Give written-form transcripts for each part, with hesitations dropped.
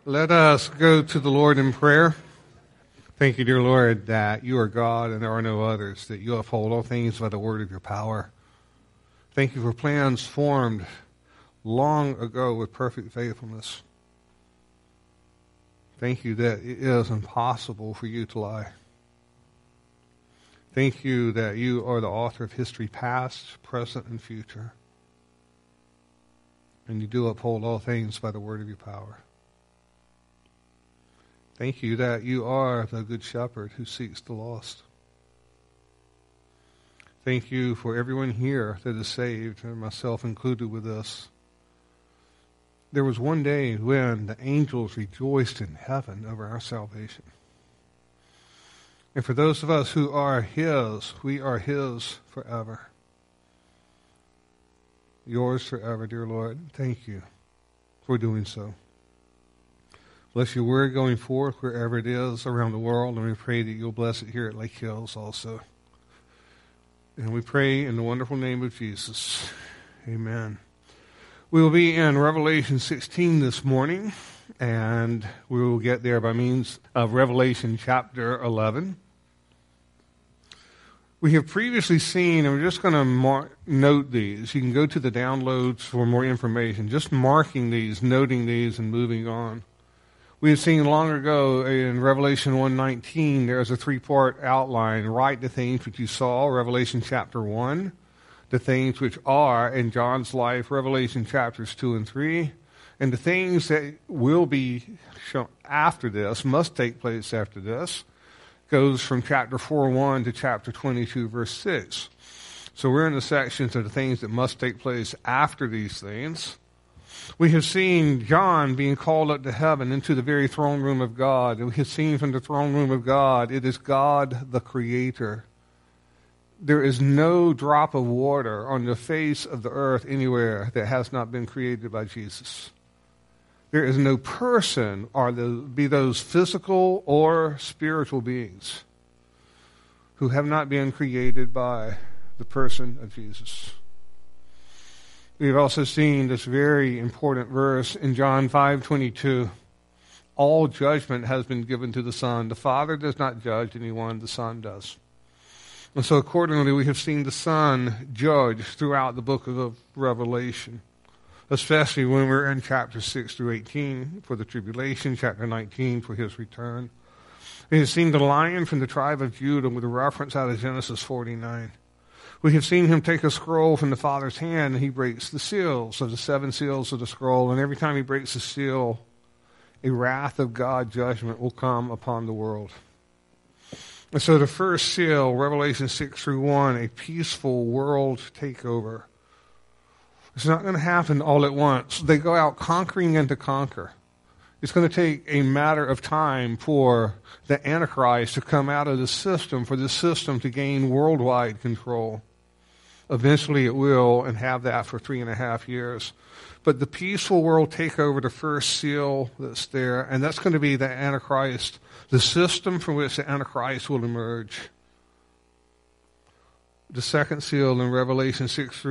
Let us go to the Lord in prayer. Thank you, dear Lord, that you are God and there are no others, that you uphold all things by the word of your power. Thank you for plans formed long ago with perfect faithfulness. Thank you that it is impossible for you to lie. Thank you that you are the author of history past, present, and future. And you do uphold all things by the word of your power. Thank you that you are the good shepherd who seeks the lost. Thank you for everyone here that is saved, and myself included with this. There was one day when the angels rejoiced in heaven over our salvation. And for those of us who are his, we are his forever. Yours forever, dear Lord. Thank you for doing so. Bless your word going forth wherever it is around the world, and we pray that you'll bless it here at Lake Hills also. And we pray in the wonderful name of Jesus. Amen. We will be in Revelation 16 this morning, and we will get there by means of Revelation chapter 11. We have previously seen, and we're just going to note these. You can go to the downloads for more information, just marking these, noting these, and moving on. We have seen long ago in Revelation 1:19, there's a three-part outline. Write the things which you saw, Revelation chapter 1. The things which are in John's life, Revelation chapters 2 and 3. And the things that will be shown after this, must take place after this, goes from chapter 4:1 to chapter 22, verse 6. So we're in the sections of the things that must take place after these things. We have seen John being called up to heaven into the very throne room of God. And we have seen from the throne room of God, it is God the Creator. There is no drop of water on the face of the earth anywhere that has not been created by Jesus. There is no person, or be those physical or spiritual beings, who have not been created by the person of Jesus. We've also seen this very important verse in John 5:22. All judgment has been given to the Son. The Father does not judge anyone, the Son does. And so accordingly, we have seen the Son judge throughout the book of Revelation, especially when we're in chapter 6 through 18 for the tribulation, chapter 19 for his return. We have seen the Lion from the tribe of Judah with a reference out of Genesis 49. We have seen him take a scroll from the Father's hand, and he breaks the seals of the 7 seals of the scroll. And every time he breaks a seal, a wrath of God judgment will come upon the world. And so the first seal, Revelation 6 through 1, a peaceful world takeover. It's not going to happen all at once. They go out conquering and to conquer. It's going to take a matter of time for the Antichrist to come out of the system, for the system to gain worldwide control. Eventually it will, and have that for 3.5 years. But the peaceful world takeover, the first seal that's there, and that's going to be the Antichrist, the system from which the Antichrist will emerge. The second seal in Revelation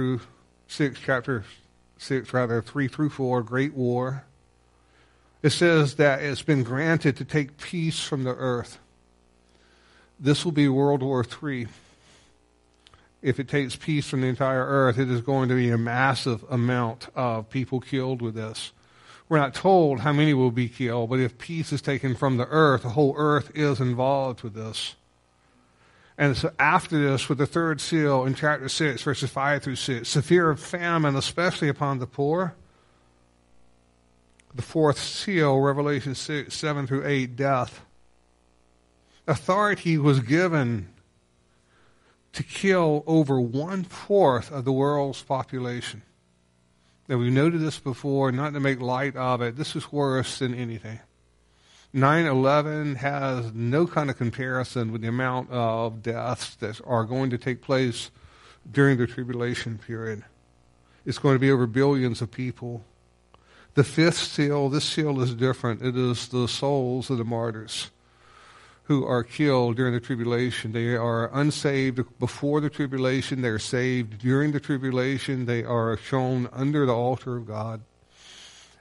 3 through 4, Great War. It says that it's been granted to take peace from the earth. This will be World War III. If it takes peace from the entire earth, it is going to be a massive amount of people killed with this. We're not told how many will be killed, but if peace is taken from the earth, the whole earth is involved with this. And so after this, with the third seal in chapter 6, verses 5 through 6, severe famine, especially upon the poor. The fourth seal, Revelation 6, 7 through 8, death. Authority was given to kill over 1/4 of the world's population. Now, we've noted this before, not to make light of it. This is worse than anything. 9/11 has no kind of comparison with the amount of deaths that are going to take place during the tribulation period. It's going to be over billions of people. The fifth seal, this seal is different. It is the souls of the martyrs who are killed during the tribulation. They are unsaved before the tribulation. They are saved during the tribulation. They are shown under the altar of God.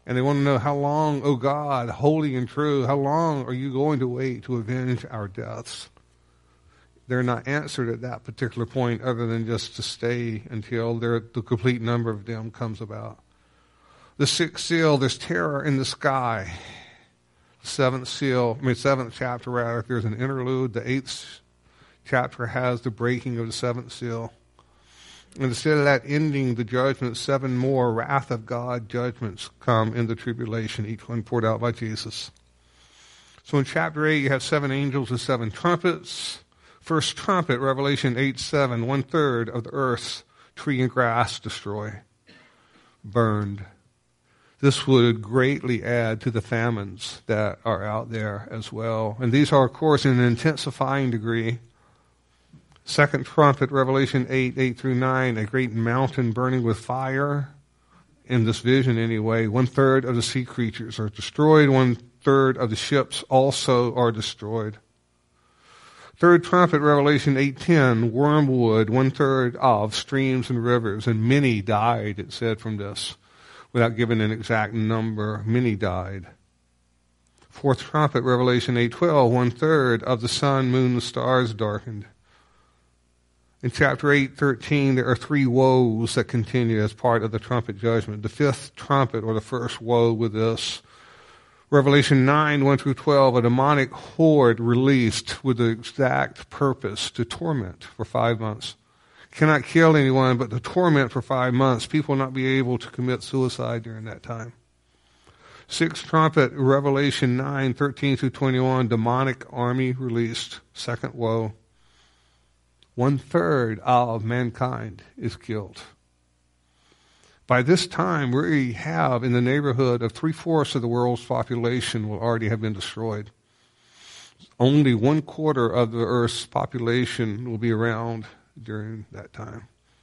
And they want to know, how long, O God, holy and true, how long are you going to wait to avenge our deaths? They're not answered at that particular point other than just to stay until the complete number of them comes about. The sixth seal, there's terror in the sky. Seventh chapter rather, there's an interlude. The eighth chapter has the breaking of the seventh seal. And instead of that ending the judgment, 7 more wrath of God judgments come in the tribulation, each one poured out by Jesus. So in chapter 8, you have 7 angels with 7 trumpets. First trumpet, Revelation 8:7, 1/3 of the earth's tree and grass destroy, burned. This would greatly add to the famines that are out there as well. And these are, of course, in an intensifying degree. Second trumpet, Revelation 8:8-9, a great mountain burning with fire. In this vision anyway, 1/3 of the sea creatures are destroyed, 1/3 of the ships also are destroyed. Third trumpet, Revelation 8:10, wormwood, 1/3 of streams and rivers, and many died, it said from this. Without giving an exact number, many died. Fourth trumpet, Revelation 8:12, 1/3 of the sun, moon, and stars darkened. In chapter 8:13, there are 3 woes that continue as part of the trumpet judgment. The fifth trumpet, or the first woe with this. Revelation 9, 1-12, a demonic horde released with the exact purpose to torment for 5 months. Cannot kill anyone, but to torment for 5 months. People will not be able to commit suicide during that time. Sixth trumpet, Revelation 9, 13-21, demonic army released. Second woe. 1/3 of mankind is killed. By this time, we have in the neighborhood of 3/4 of the world's population will already have been destroyed. Only 1/4 of the earth's population will be around during that time.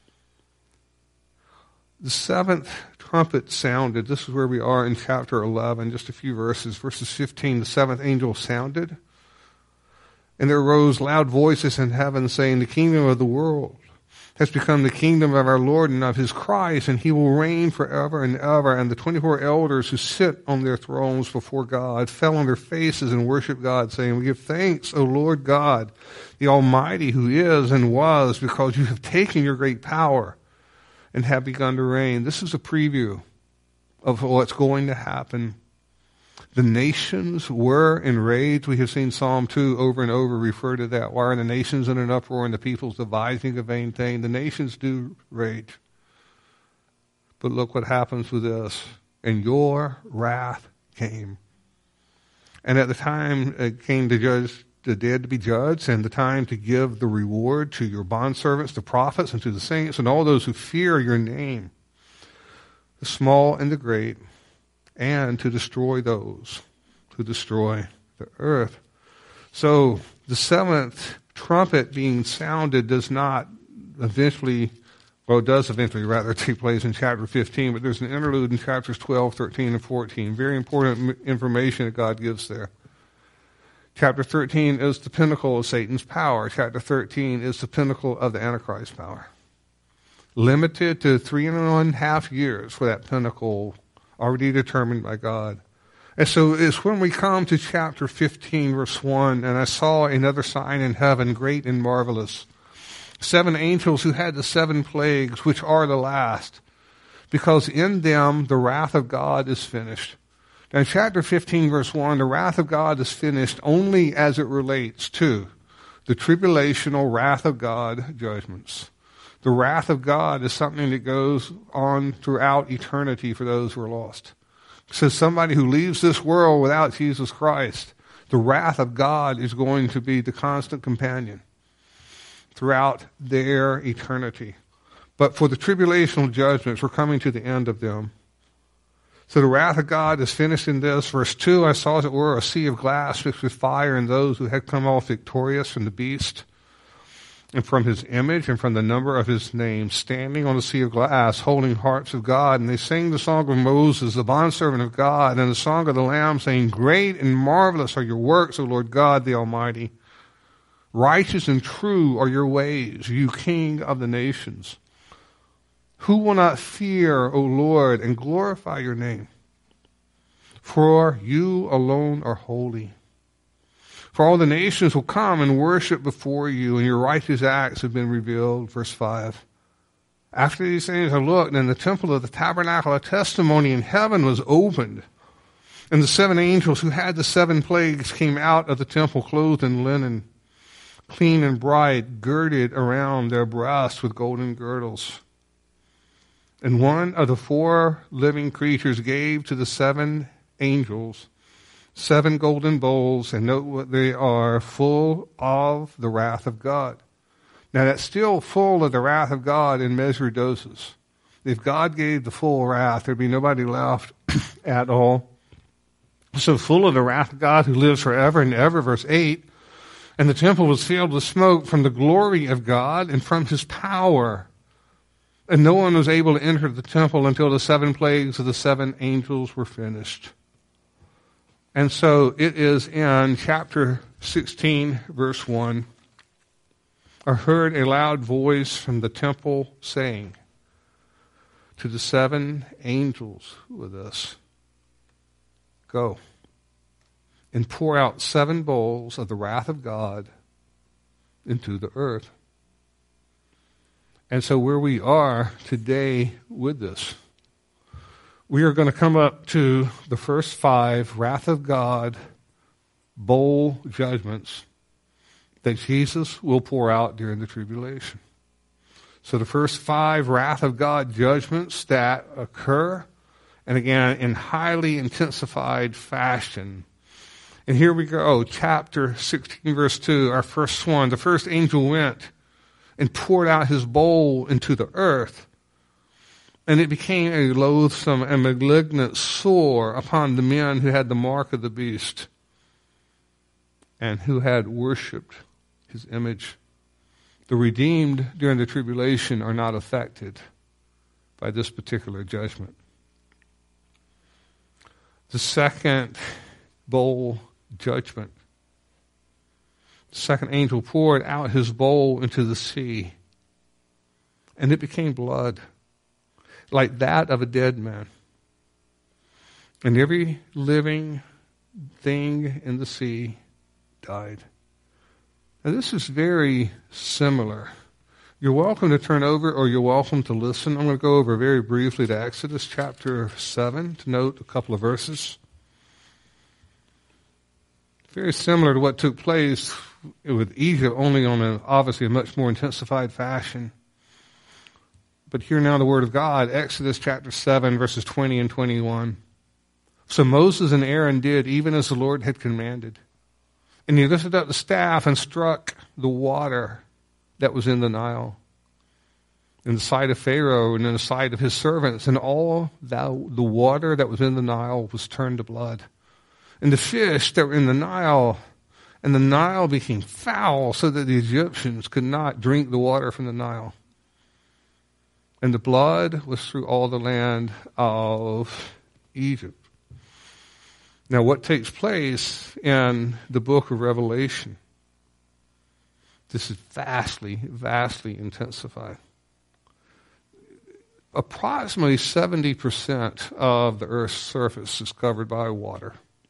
The seventh trumpet sounded. This is where we are in chapter 11, just a few verses. Verses 15, the seventh angel sounded, and there arose loud voices in heaven saying, the kingdom of the world has become the kingdom of our Lord and of his Christ, and he will reign forever and ever. And the 24 elders who sit on their thrones before God fell on their faces and worshiped God, saying, we give thanks, O Lord God, the Almighty, who is and was, because you have taken your great power and have begun to reign. This is a preview of what's going to happen. The nations were enraged. We have seen Psalm 2 over and over refer to that. Why are the nations in an uproar and the peoples devising a vain thing? The nations do rage. But look what happens with this. And your wrath came. And at the time it came to judge the dead to be judged, and the time to give the reward to your bondservants, the prophets, and to the saints, and all those who fear your name, the small and the great, and to destroy those who destroy the earth. So the seventh trumpet being sounded does not eventually, well, it does eventually rather take place in chapter 15, but there's an interlude in chapters 12, 13, and 14. Very important information that God gives there. Chapter 13 is the pinnacle of Satan's power. Chapter 13 is the pinnacle of the Antichrist power. Limited to 3.5 years for that pinnacle, already determined by God. And so it's when we come to chapter 15, verse 1, and I saw another sign in heaven, great and marvelous. 7 angels who had the 7 plagues, which are the last, because in them the wrath of God is finished. Now in chapter 15, verse 1, the wrath of God is finished only as it relates to the tribulational wrath of God judgments. The wrath of God is something that goes on throughout eternity for those who are lost. So somebody who leaves this world without Jesus Christ, the wrath of God is going to be the constant companion throughout their eternity. But for the tribulational judgments, we're coming to the end of them. So the wrath of God is finished in this. Verse 2, I saw as it were a sea of glass mixed with fire, and those who had come off victorious from the beast and from his image and from the number of his name, standing on the sea of glass, holding harps of God. And they sang the song of Moses, the bondservant of God, and the song of the Lamb, saying, great and marvelous are your works, O Lord God, the Almighty. Righteous and true are your ways, you King of the nations. Who will not fear, O Lord, and glorify your name? for you alone are holy. For all the nations will come and worship before you, and your righteous acts have been revealed. Verse 5. After these things I looked, and the temple of the tabernacle of testimony in heaven was opened. And the 7 angels who had the 7 plagues came out of the temple clothed in linen, clean and bright, girded around their breasts with golden girdles. And one of the 4 living creatures gave to the 7 angels 7 golden bowls, and note what they are, full of the wrath of God. Now that's still full of the wrath of God in measured doses. If God gave the full wrath, there'd be nobody left at all. So full of the wrath of God who lives forever and ever, verse 8. And the temple was filled with smoke from the glory of God and from his power. And no one was able to enter the temple until the 7 plagues of the 7 angels were finished. And so it is in chapter 16, verse 1. I heard a loud voice from the temple saying to the 7 angels with us, go and pour out 7 bowls of the wrath of God into the earth. And so where we are today with this, we are going to come up to the first 5 wrath of God bowl judgments that Jesus will pour out during the tribulation. So the first 5 wrath of God judgments that occur, and again, in highly intensified fashion. And here we go, chapter 16, verse 2, our first one. The first angel went and poured out his bowl into the earth, and it became a loathsome and malignant sore upon the men who had the mark of the beast and who had worshipped his image. The redeemed during the tribulation are not affected by this particular judgment. The second bowl judgment. The second angel poured out his bowl into the sea, and it became blood, like that of a dead man. And every living thing in the sea died. Now this is very similar. You're welcome to turn over, or you're welcome to listen. I'm going to go over very briefly to Exodus chapter 7 to note a couple of verses. Very similar to what took place with Egypt, only on obviously a much more intensified fashion. But hear now the word of God, Exodus chapter 7, verses 20 and 21. So Moses and Aaron did even as the Lord had commanded. And he lifted up the staff and struck the water that was in the Nile, in the sight of Pharaoh and in the sight of his servants. And all the water that was in the Nile was turned to blood. And the fish that were in the Nile, and the Nile became foul so that the Egyptians could not drink the water from the Nile. And the blood was through all the land of Egypt. Now, what takes place in the book of Revelation, this is vastly, vastly intensified. Approximately 70% of the earth's surface is covered by water.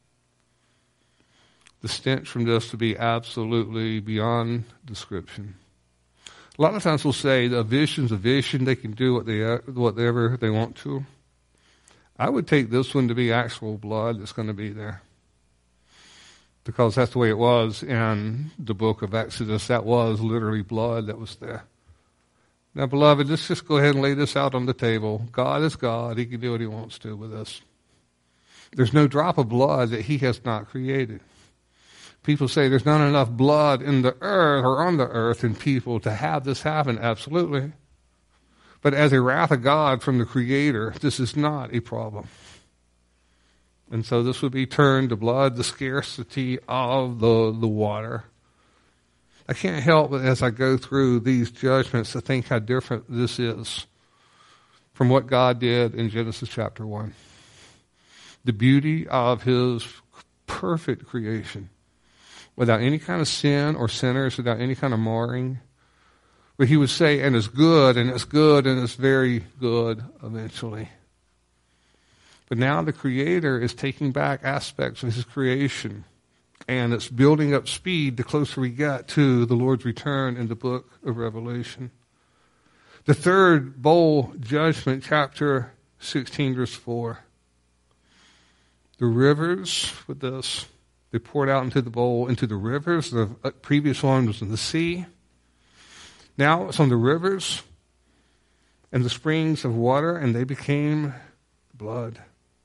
The stench from this will be absolutely beyond description. A lot of times we'll say a vision's a vision. They can do whatever they want to. I would take this one to be actual blood that's going to be there, because that's the way it was in the book of Exodus. That was literally blood that was there. Now, beloved, let's just go ahead and lay this out on the table. God is God. He can do what he wants to with us. There's no drop of blood that he has not created. People say there's not enough blood in the earth or on the earth in people to have this happen. Absolutely. But as a wrath of God from the Creator, this is not a problem. And so this would be turned to blood, the scarcity of the water. I can't help but as I go through these judgments to think how different this is from what God did in Genesis chapter 1. The beauty of his perfect creation, without any kind of sin or sinners, without any kind of marring. But he would say, and it's good, and it's good, and it's very good eventually. But now the Creator is taking back aspects of his creation, and it's building up speed the closer we get to the Lord's return in the book of Revelation. The third bowl judgment, chapter 16, verse 4. The rivers, with this, they poured out into the bowl, into the rivers. The previous one was in the sea. Now it's on the rivers and the springs of water, and they became blood.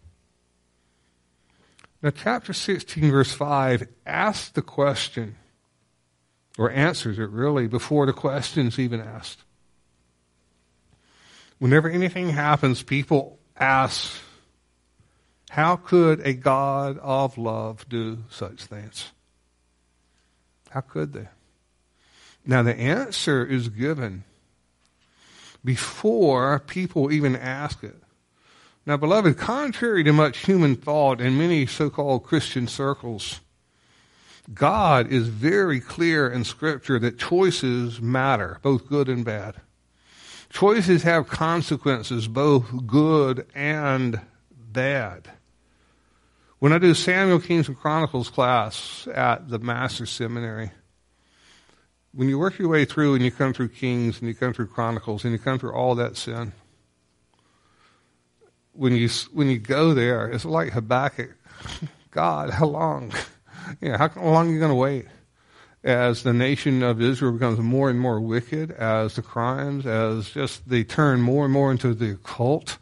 Now, chapter 16, verse 5 asks the question, or answers it really, before the question's even asked. Whenever anything happens, people ask, how could a God of love do such things? How could they? Now, the answer is given before people even ask it. Now, beloved, contrary to much human thought in many so-called Christian circles, God is very clear in Scripture that choices matter, both good and bad. Choices have consequences, both good and bad. When I do Samuel, Kings, and Chronicles class at the Master's Seminary, when you work your way through and you come through Kings and you come through Chronicles and you come through all that sin, when you go there, it's like Habakkuk. God, how long? How long are you going to wait? As the nation of Israel becomes more and more wicked, as the crimes, as just they turn more and more into the occult.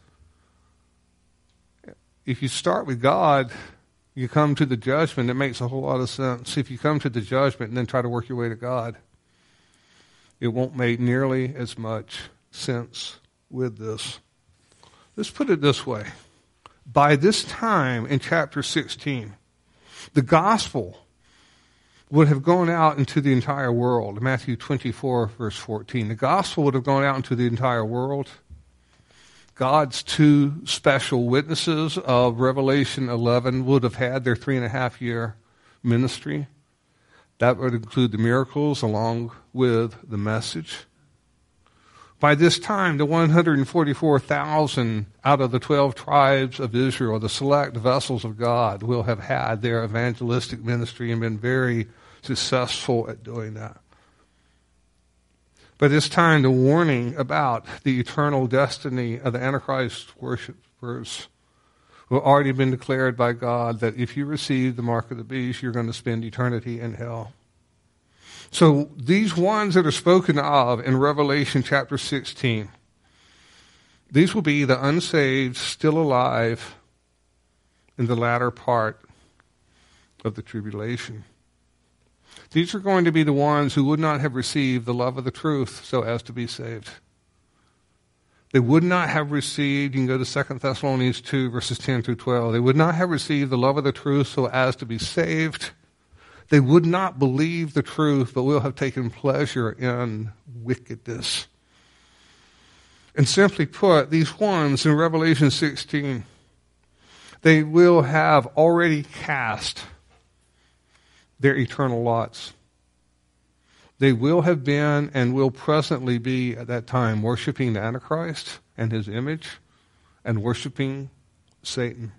If you start with God, you come to the judgment. It makes a whole lot of sense. If you come to the judgment and then try to work your way to God, it won't make nearly as much sense with this. Let's put it this way. By this time in chapter 16, the gospel would have gone out into the entire world. Matthew 24, verse 14. The gospel would have gone out into the entire world. God's two special witnesses of Revelation 11 would have had their 3.5-year ministry. That would include the miracles along with the message. By this time, the 144,000 out of the 12 tribes of Israel, the select vessels of God, will have had their evangelistic ministry and been very successful at doing that. By this time, the warning about the eternal destiny of the Antichrist worshipers will already been declared by God, that if you receive the mark of the beast, you're going to spend eternity in hell. So these ones that are spoken of in Revelation chapter 16, these will be the unsaved, still alive in the latter part of the tribulation. These are going to be the ones who would not have received the love of the truth so as to be saved. They would not have received, you can go to 2 Thessalonians 2, verses 10 through 12. They would not have received the love of the truth so as to be saved. They would not believe the truth, but will have taken pleasure in wickedness. And simply put, these ones in Revelation 16, they will have already cast their eternal lots. They will have been and will presently be at that time worshiping the Antichrist and his image and worshiping Satan.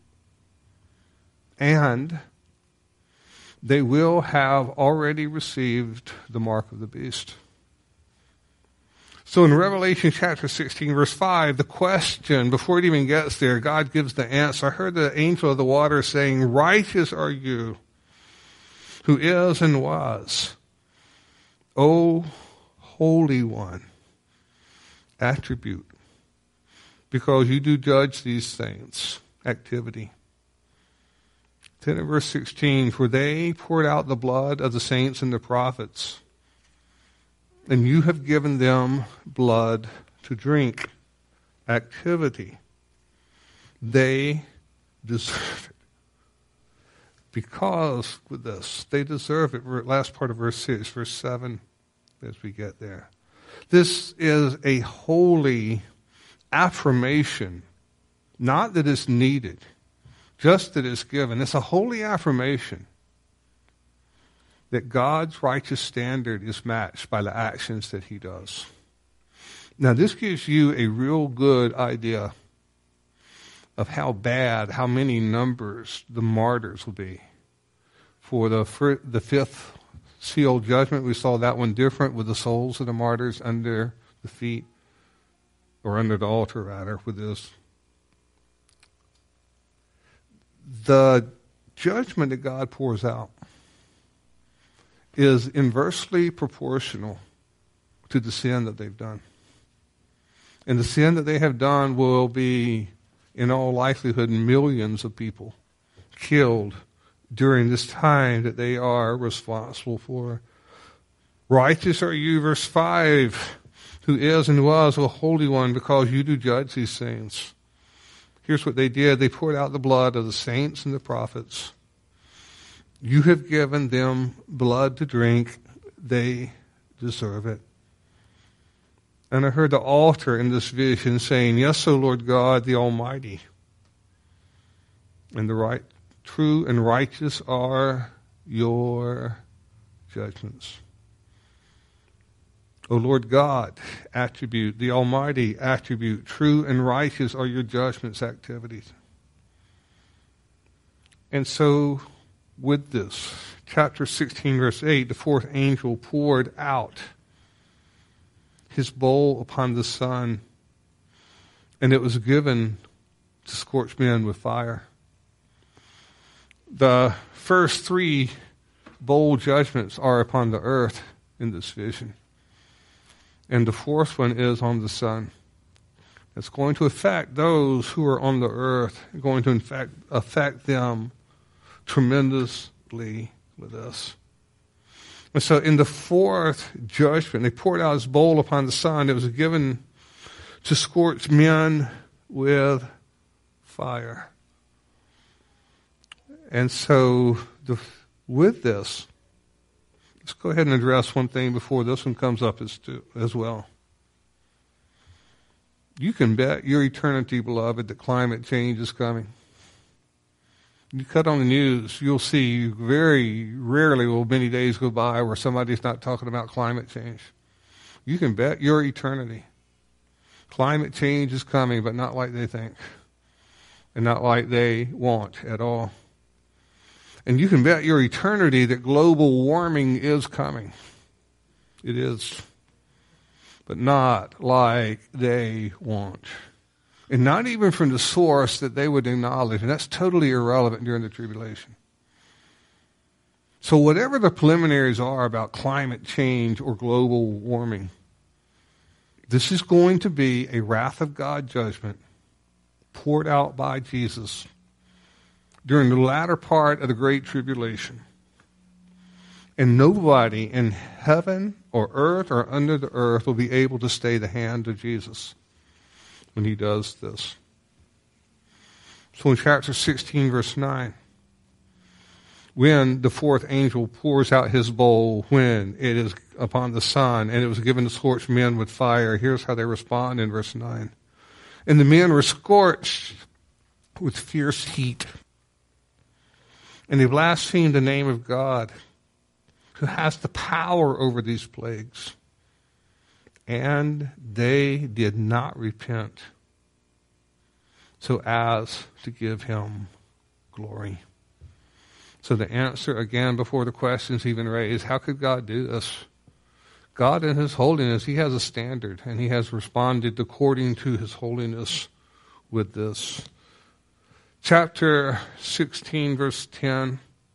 And they will have already received the mark of the beast. So in Revelation chapter 16, verse 5, the question, before it even gets there, God gives the answer. I heard the angel of the water saying, "Righteous are you, who is and was, O Holy One," attribute, because you do judge these things, activity. Then in verse 16, "For they poured out the blood of the saints and the prophets, and you have given them blood to drink," activity. They deserve it. Because with this, they deserve it. Last part of verse 6, verse 7, as we get there. This is a holy affirmation, not that it's needed, just that it's given. It's a holy affirmation that God's righteous standard is matched by the actions that he does. Now, this gives you a real good idea of how bad, how many numbers the martyrs will be. For the fifth seal judgment, we saw that one different with the souls of the martyrs under the feet, or under the altar rather, with this. The judgment that God pours out is inversely proportional to the sin that they've done. And the sin that they have done will be, in all likelihood, millions of people killed during this time that they are responsible for. Righteous are you, verse 5, who is and was a Holy One, because you do judge these things. Here's what they did. They poured out the blood of the saints and the prophets. You have given them blood to drink. They deserve it. And I heard the altar in this vision saying, yes, O Lord God, the Almighty. And the right, true and righteous are your judgments. O Lord God, attribute, the Almighty attribute, true and righteous are your judgments, activities. And so, with this, chapter 16, verse 8, the fourth angel poured out his bowl upon the sun, and it was given to scorch men with fire. The first three bowl judgments are upon the earth in this vision. And the fourth one is on the sun. It's going to affect those who are on the earth, going to in fact affect them tremendously with this. And so in the fourth judgment, they poured out his bowl upon the sun. It was given to scorch men with fire. And so with this, let's go ahead and address one thing before this one comes up as well. You can bet your eternity, beloved, that climate change is coming. You cut on the news, you'll see very rarely will many days go by where somebody's not talking about climate change. You can bet your eternity. Climate change is coming, but not like they think. And not like they want at all. And you can bet your eternity that global warming is coming. It is. But not like they want. And not even from the source that they would acknowledge. And that's totally irrelevant during the tribulation. So whatever the preliminaries are about climate change or global warming, this is going to be a wrath of God judgment poured out by Jesus during the latter part of the Great Tribulation. And nobody in heaven or earth or under the earth will be able to stay the hand of Jesus when he does this. So in chapter 16, verse 9, when the fourth angel pours out his bowl, when it is upon the sun, and it was given to scorch men with fire, here's how they respond in verse 9. And the men were scorched with fierce heat. And they blasphemed the name of God, who has the power over these plagues. And they did not repent so as to give him glory. So the answer, again, before the question's even raised, how could God do this? God in his holiness, he has a standard, and he has responded according to his holiness with this. Chapter 16, verse 10,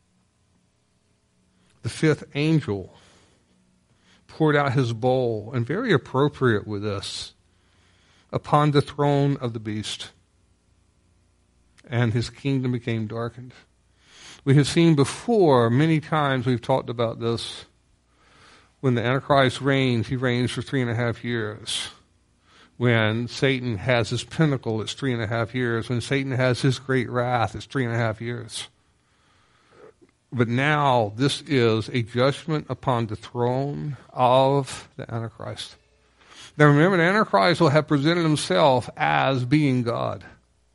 the fifth angel poured out his bowl, and very appropriate with this, upon the throne of the beast, and his kingdom became darkened. We have seen before, many times we've talked about this, when the Antichrist reigns, he reigns for 3.5 years. When Satan has his pinnacle, it's 3.5 years. When Satan has his great wrath, it's 3.5 years. But now this is a judgment upon the throne of the Antichrist. Now remember, the Antichrist will have presented himself as being God.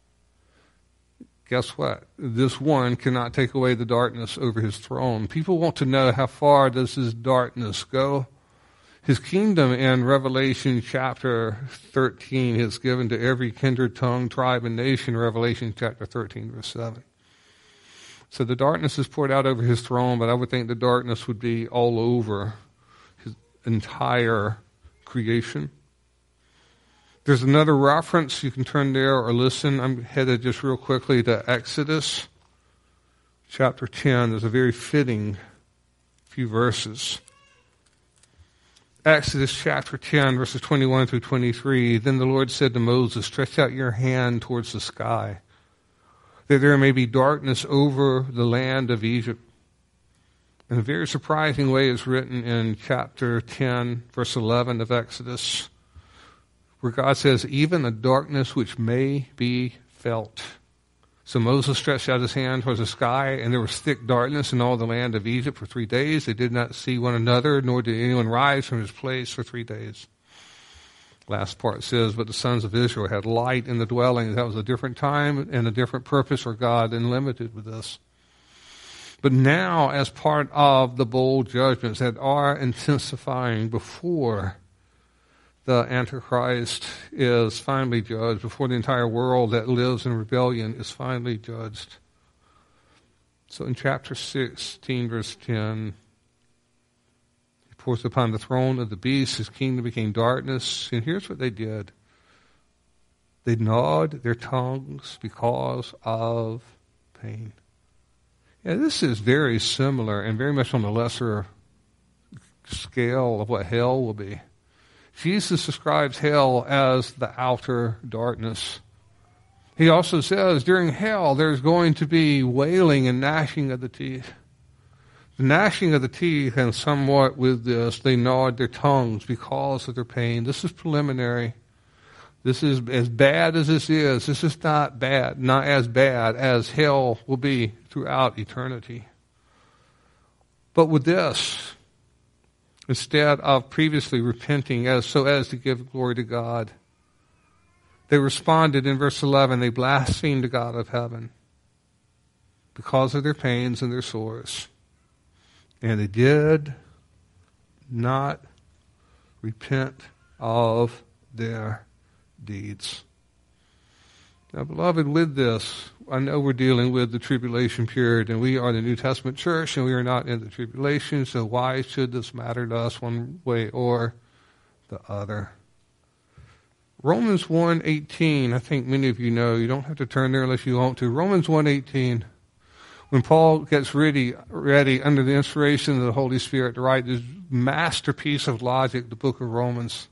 Guess what? This one cannot take away the darkness over his throne. People want to know how far does his darkness go. His kingdom in Revelation chapter 13 is given to every kindred, tongue, tribe, and nation, Revelation chapter 13, verse 7. So the darkness is poured out over his throne, but I would think the darkness would be all over his entire creation. There's another reference. You can turn there or listen. I'm headed just real quickly to Exodus chapter 10. There's a very fitting few verses. Exodus chapter 10, verses 21 through 23. Then the Lord said to Moses, stretch out your hand towards the sky, that there may be darkness over the land of Egypt. In a very surprising way, it's written in chapter 10, verse 11 of Exodus, where God says, even a darkness which may be felt. So Moses stretched out his hand towards the sky, and there was thick darkness in all the land of Egypt for 3 days. They did not see one another, nor did anyone rise from his place for 3 days. Last part says, but the sons of Israel had light in the dwellings. That was a different time and a different purpose for God, and limited with this. But now, as part of the bowl judgments that are intensifying before the Antichrist is finally judged, before the entire world that lives in rebellion is finally judged. So in chapter 16, verse 10, he pours upon the throne of the beast, his kingdom became darkness. And here's what they did. They gnawed their tongues because of pain. Yeah, this is very similar and very much on a lesser scale of what hell will be. Jesus describes hell as the outer darkness. He also says during hell there's going to be wailing and gnashing of the teeth. The gnashing of the teeth, and somewhat with this, they gnawed their tongues because of their pain. This is preliminary. This is as bad as this is not bad, not as bad as hell will be throughout eternity. But with this, instead of previously repenting so as to give glory to God, they responded in verse 11, they blasphemed the God of heaven because of their pains and their sores. And they did not repent of their deeds. Now, beloved, with this, I know we're dealing with the tribulation period, and we are the New Testament church, and we are not in the tribulation, so why should this matter to us one way or the other? Romans 1:18, I think many of you know. You don't have to turn there unless you want to. Romans 1:18, when Paul gets ready under the inspiration of the Holy Spirit to write this masterpiece of logic, the book of Romans,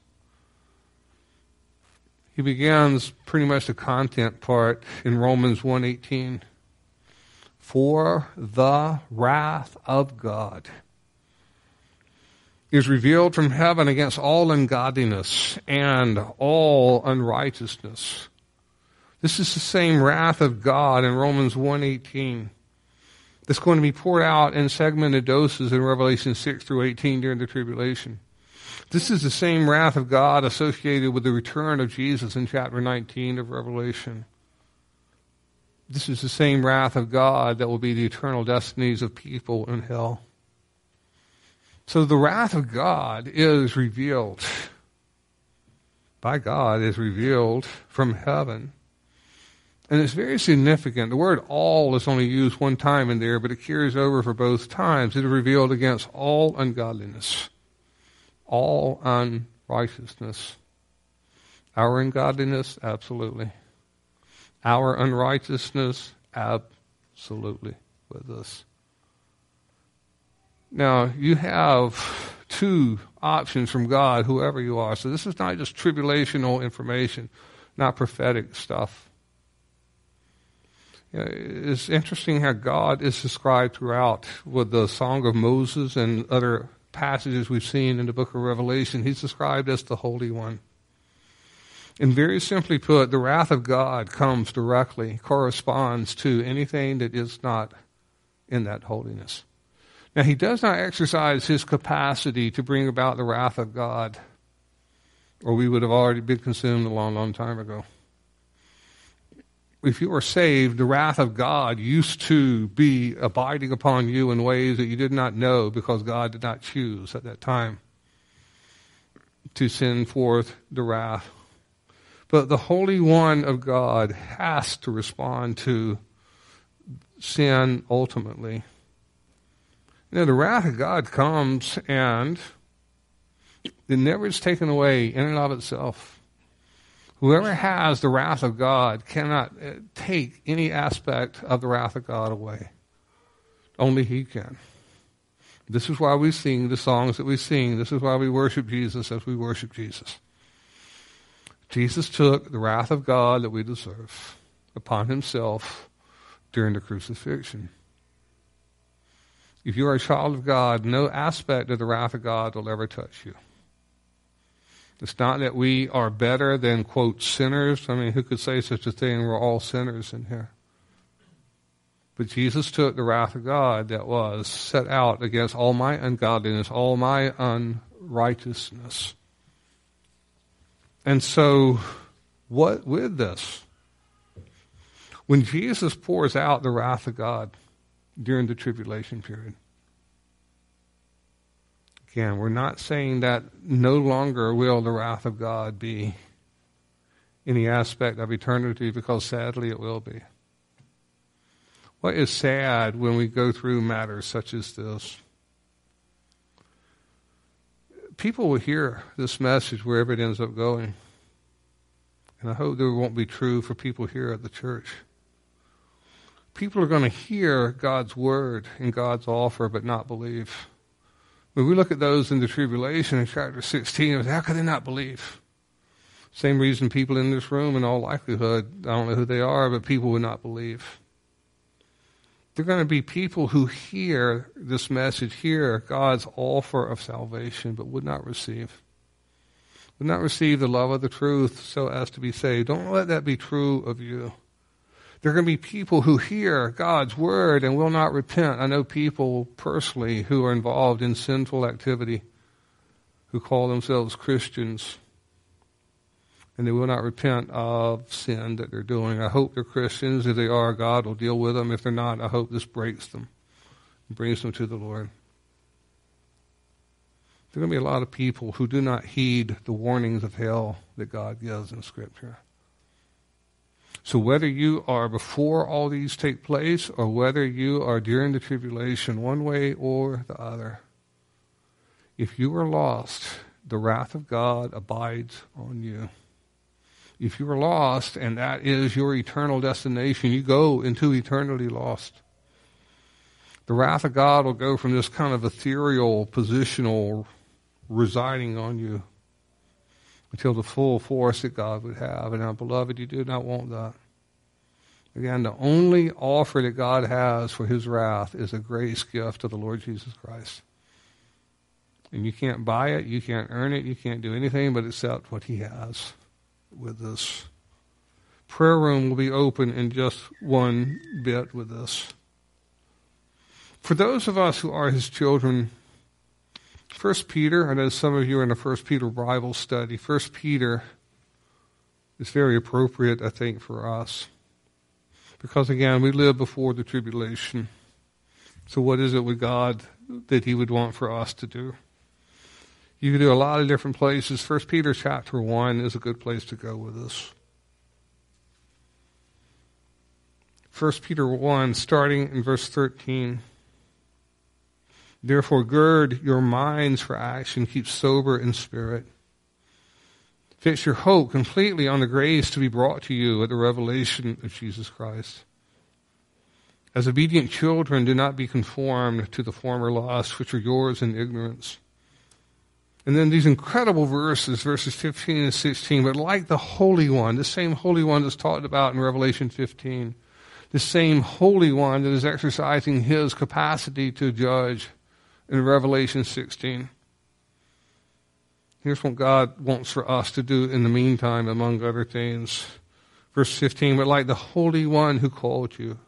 he begins pretty much the content part in Romans 1:18. For the wrath of God is revealed from heaven against all ungodliness and all unrighteousness. This is the same wrath of God in Romans 1:18 that's going to be poured out in segmented doses in Revelation 6 through 18 during the tribulation. This is the same wrath of God associated with the return of Jesus in chapter 19 of Revelation. This is the same wrath of God that will be the eternal destinies of people in hell. So the wrath of God is revealed by God, is revealed from heaven. And it's very significant. The word all is only used one time in there, but it carries over for both times. It is revealed against all ungodliness, all unrighteousness. Our ungodliness, absolutely. Our unrighteousness, absolutely with us. Now, you have two options from God, whoever you are. So this is not just tribulational information, not prophetic stuff. It's interesting how God is described throughout with the Song of Moses and other passages we've seen in the book of Revelation. He's described as the Holy One. And very simply put, the wrath of God comes directly, corresponds to anything that is not in that holiness. Now, he does not exercise his capacity to bring about the wrath of God, or we would have already been consumed a long, long time ago. If you are saved, the wrath of God used to be abiding upon you in ways that you did not know because God did not choose at that time. to send forth the wrath. But the Holy One of God has to respond to sin ultimately. The wrath of God comes and it never is taken away in and of itself. Whoever has the wrath of God cannot take any aspect of the wrath of God away. Only He can. This is why we sing the songs that we sing. This is why we worship Jesus as we worship Jesus. Jesus took the wrath of God that we deserve upon Himself during the crucifixion. If you are a child of God, no aspect of the wrath of God will ever touch you. It's not that we are better than, quote, sinners. I mean, who could say such a thing? We're all sinners in here. But Jesus took the wrath of God that was set out against all my ungodliness, all my unrighteousness. And so, what with this? When Jesus pours out the wrath of God during the tribulation period, again, we're not saying that no longer will the wrath of God be any aspect of eternity, because sadly it will be. What is sad when we go through matters such as this? People will hear this message wherever it ends up going. And I hope that it won't be true for people here at the church. People are going to hear God's word and God's offer, but not believe. When we look at those in the tribulation in chapter 16, how could they not believe? Same reason people in this room, in all likelihood, I don't know who they are, but people would not believe. They're going to be people who hear this message, hear God's offer of salvation, but would not receive. Would not receive the love of the truth so as to be saved. Don't let that be true of you. There are going to be people who hear God's word and will not repent. I know people personally who are involved in sinful activity, who call themselves Christians, and they will not repent of sin that they're doing. I hope they're Christians. If they are, God will deal with them. If they're not, I hope this breaks them and brings them to the Lord. There are going to be a lot of people who do not heed the warnings of hell that God gives in Scripture. So whether you are before all these take place or whether you are during the tribulation, one way or the other, if you are lost, the wrath of God abides on you. If you are lost and that is your eternal destination, you go into eternity lost. The wrath of God will go from this kind of ethereal, positional residing on you until the full force that God would have. And now, beloved, you do not want that. Again, the only offer that God has for His wrath is a grace gift of the Lord Jesus Christ. And you can't buy it, you can't earn it, you can't do anything but accept what He has with this. Prayer room will be open in just one bit with this. For those of us who are His children, 1 Peter, I know some of you are in the 1 Peter Bible study. 1 Peter is very appropriate, I think, for us. Because, again, we live before the tribulation. So what is it with God that He would want for us to do? You can do a lot of different places. 1 Peter chapter 1 is a good place to go with this. 1 Peter 1, starting in verse 13. Therefore, gird your minds for action, keep sober in spirit. Fix your hope completely on the grace to be brought to you at the revelation of Jesus Christ. As obedient children, do not be conformed to the former lusts which are yours in ignorance. And then these incredible verses 15 and 16, but like the Holy One, the same Holy One that's talked about in Revelation 15, the same Holy One that is exercising His capacity to judge in Revelation 16. Here's what God wants for us to do in the meantime, among other things. Verse 15, but like the Holy One who called you,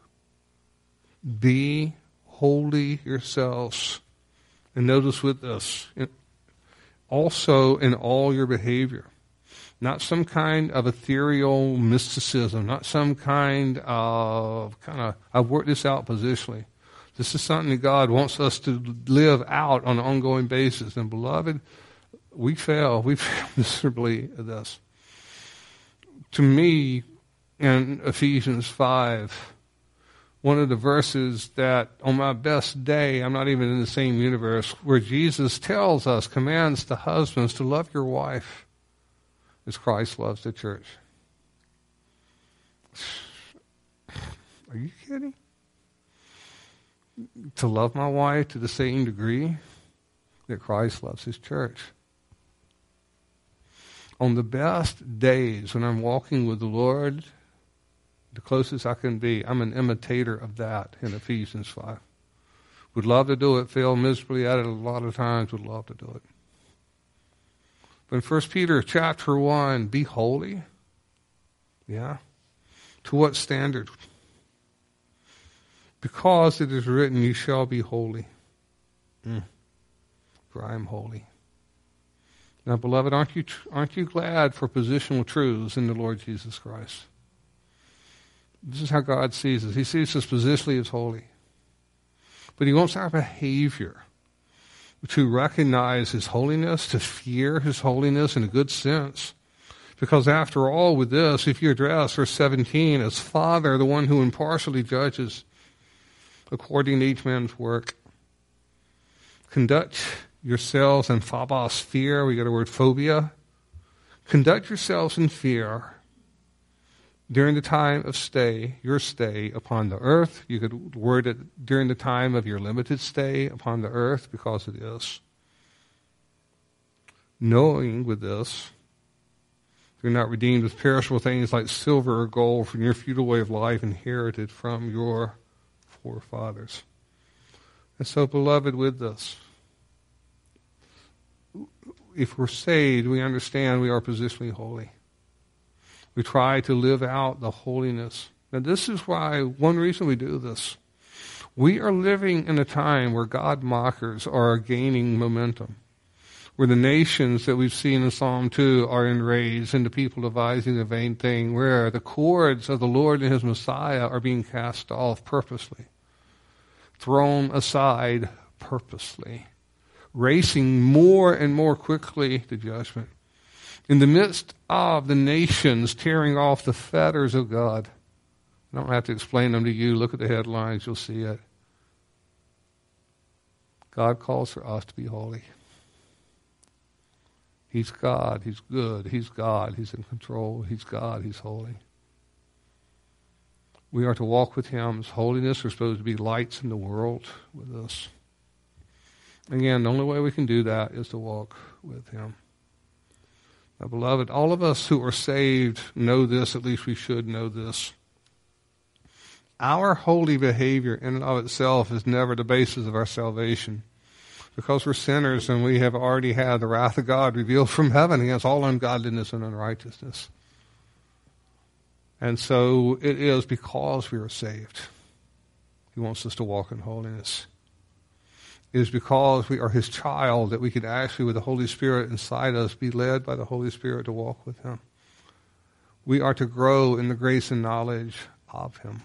be holy yourselves. And notice with this, also in all your behavior. Not some kind of ethereal mysticism, not some kind of I've worked this out positionally. This is something that God wants us to live out on an ongoing basis. And beloved, We fail. We fail miserably at this. To me, in Ephesians 5, one of the verses that on my best day, I'm not even in the same universe, where Jesus tells us, commands the husbands to love your wife as Christ loves the church. Are you kidding? To love my wife to the same degree that Christ loves his church. On the best days when I'm walking with the Lord, the closest I can be, I'm an imitator of that in Ephesians 5. Would love to do it, fail miserably at it a lot of times, would love to do it. But in 1 Peter chapter 1, be holy. Yeah. To what standard? Because it is written, you shall be holy. For I am holy. Now, beloved, aren't you glad for positional truths in the Lord Jesus Christ? This is how God sees us. He sees us positionally as holy. But he wants our behavior to recognize his holiness, to fear his holiness in a good sense. Because after all, with this, if you address verse 17 as Father, the one who impartially judges according to each man's work, conduct yourselves in phobos, fear. We got a word phobia. Conduct yourselves in fear during the time of your stay upon the earth. You could word it during the time of your limited stay upon the earth, because it is. Knowing with this, you're not redeemed with perishable things like silver or gold from your futile way of life inherited from your forefathers. And so, beloved, with this, if we're saved, we understand we are positionally holy. We try to live out the holiness. Now, this is why, one reason we do this. We are living in a time where God mockers are gaining momentum, where the nations that we've seen in Psalm 2 are enraged, and the people devising a vain thing, where the cords of the Lord and his Messiah are being cast off purposely, thrown aside purposely, racing more and more quickly to judgment. In the midst of the nations tearing off the fetters of God, I don't have to explain them to you. Look at the headlines, you'll see it. God calls for us to be holy. He's God, he's good, he's God, he's in control, he's God, he's holy. We are to walk with him as holiness. We're supposed to be lights in the world with us. Again, the only way we can do that is to walk with him. Now, beloved, all of us who are saved know this, at least we should know this. Our holy behavior in and of itself is never the basis of our salvation, because we're sinners and we have already had the wrath of God revealed from heaven against all ungodliness and unrighteousness. And so it is because we are saved. He wants us to walk in holiness. It is because we are his child that we can actually, with the Holy Spirit inside us, be led by the Holy Spirit to walk with him. We are to grow in the grace and knowledge of him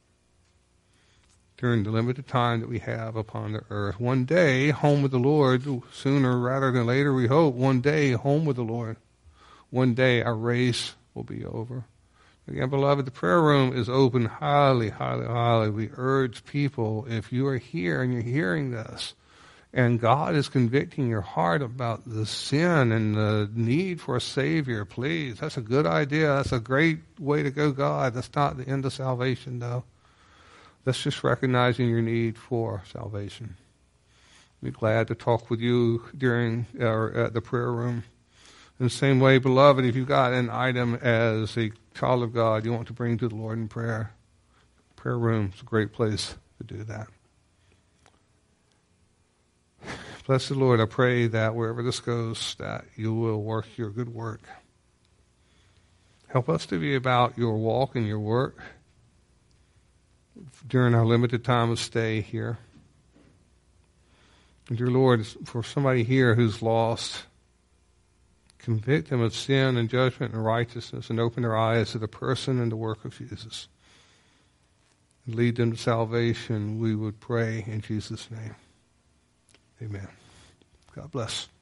during the limited time that we have upon the earth. One day, home with the Lord, sooner rather than later, we hope. One day, home with the Lord. One day, our race will be over. Again, beloved, the prayer room is open highly, highly, highly. We urge people, if you are here and you're hearing this, and God is convicting your heart about the sin and the need for a Savior, please. That's a good idea. That's a great way to go, God. That's not the end of salvation, though. That's just recognizing your need for salvation. We're glad to talk with you during at the prayer room. In the same way, beloved, if you've got an item as a child of God you want to bring to the Lord in prayer, prayer room is a great place to do that. Bless the Lord. I pray that wherever this goes, that you will work your good work. Help us to be about your walk and your work during our limited time of stay here. And dear Lord, for somebody here who's lost, convict them of sin and judgment and righteousness, and open their eyes to the person and the work of Jesus. And lead them to salvation, we would pray in Jesus' name. Amen. God bless.